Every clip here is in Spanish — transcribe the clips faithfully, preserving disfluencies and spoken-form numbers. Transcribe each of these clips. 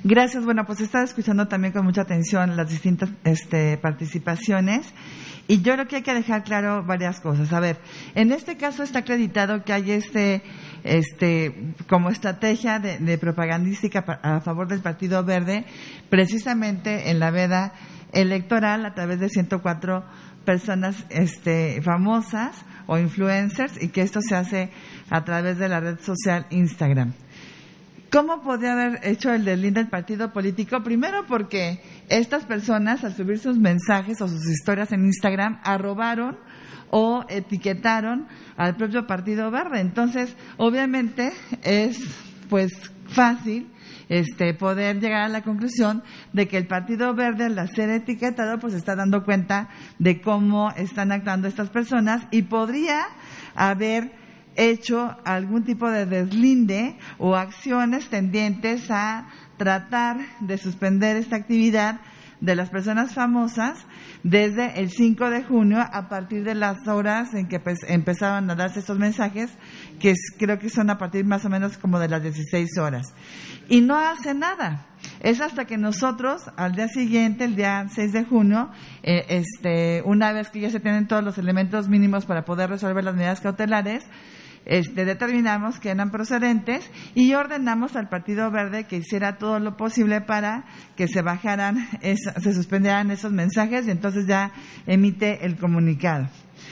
Gracias. Bueno, pues he estado escuchando también con mucha atención las distintas este, participaciones y yo creo que hay que dejar claro varias cosas. A ver, en este caso está acreditado que hay este, este, como estrategia de, de propagandística a favor del Partido Verde, precisamente en la veda electoral a través de ciento cuatro personas este, famosas o influencers, y que esto se hace a través de la red social Instagram. ¿Cómo podría haber hecho el deslinde del partido político? Primero porque estas personas, al subir sus mensajes o sus historias en Instagram, arrobaron o etiquetaron al propio Partido Verde. Entonces, obviamente es pues fácil este poder llegar a la conclusión de que el Partido Verde, al ser etiquetado, pues está dando cuenta de cómo están actuando estas personas y podría haber hecho algún tipo de deslinde o acciones tendientes a tratar de suspender esta actividad de las personas famosas desde el cinco de junio a partir de las horas en que pues, empezaron a darse estos mensajes, que es, creo que son a partir más o menos como de las dieciséis horas. Y no hace nada. Es hasta que nosotros, al día siguiente, el día seis de junio, eh, este, una vez que ya se tienen todos los elementos mínimos para poder resolver las medidas cautelares, Este, determinamos que eran procedentes y ordenamos al Partido Verde que hiciera todo lo posible para que se bajaran, esa, se suspendieran esos mensajes y entonces ya emite el comunicado.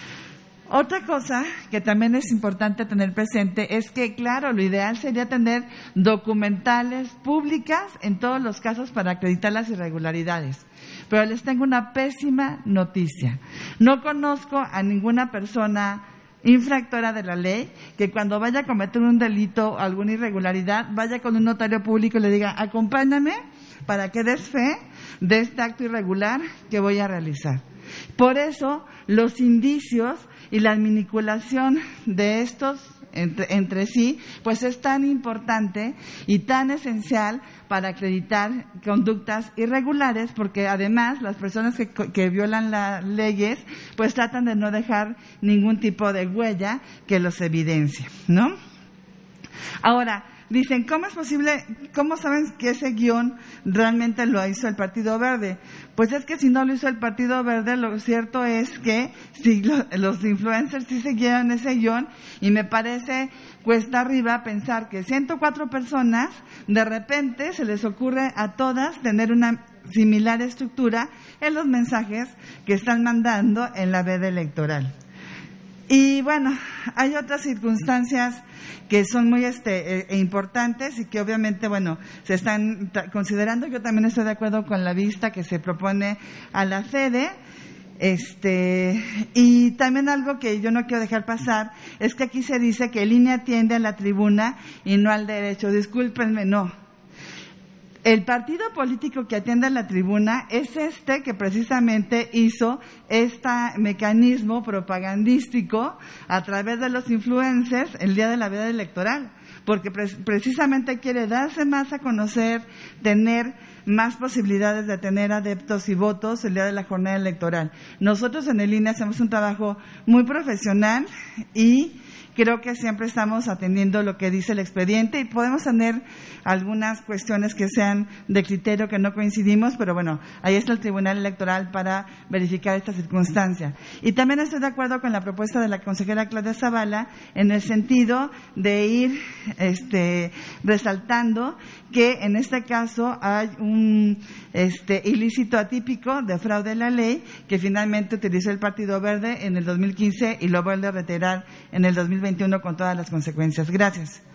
Otra cosa que también es importante tener presente es que, claro, lo ideal sería tener documentales públicas en todos los casos para acreditar las irregularidades. Pero les tengo una pésima noticia. No conozco a ninguna persona infractora de la ley que cuando vaya a cometer un delito o alguna irregularidad vaya con un notario público y le diga: acompáñame para que des fe de este acto irregular que voy a realizar. Por eso los indicios y la manipulación de estos entre, entre sí pues es tan importante y tan esencial para acreditar conductas irregulares, porque además las personas que, que violan las leyes pues tratan de no dejar ningún tipo de huella que los evidencie, ¿no? Ahora, dicen, ¿cómo es posible, cómo saben que ese guión realmente lo hizo el Partido Verde? Pues es que si no lo hizo el Partido Verde, lo cierto es que si lo, los influencers sí siguieron ese guión, y me parece cuesta arriba pensar que ciento cuatro personas, de repente se les ocurre a todas tener una similar estructura en los mensajes que están mandando en la veda electoral. Y bueno, hay otras circunstancias que son muy este, eh, importantes y que obviamente, bueno, se están t- considerando. Yo también estoy de acuerdo con la vista que se propone a la Fede. Este, y también algo que yo no quiero dejar pasar es que aquí se dice que el I N E atiende a la tribuna y no al derecho. Discúlpenme, no. El partido político que atiende a la tribuna es este que precisamente hizo este mecanismo propagandístico a través de los influencers el día de la veda electoral, porque pre- precisamente quiere darse más a conocer, tener más posibilidades de tener adeptos y votos el día de la jornada electoral. Nosotros en el I N E hacemos un trabajo muy profesional y creo que siempre estamos atendiendo lo que dice el expediente, y podemos tener algunas cuestiones que sean de criterio que no coincidimos, pero bueno, ahí está el Tribunal Electoral para verificar esta circunstancia. Y también estoy de acuerdo con la propuesta de la consejera Claudia Zavala en el sentido de ir este, resaltando que en este caso hay un este, ilícito atípico de fraude a la ley que finalmente utilizó el Partido Verde en el dos mil quince y lo vuelve a reiterar en el dos mil veintiuno con todas las consecuencias. Gracias.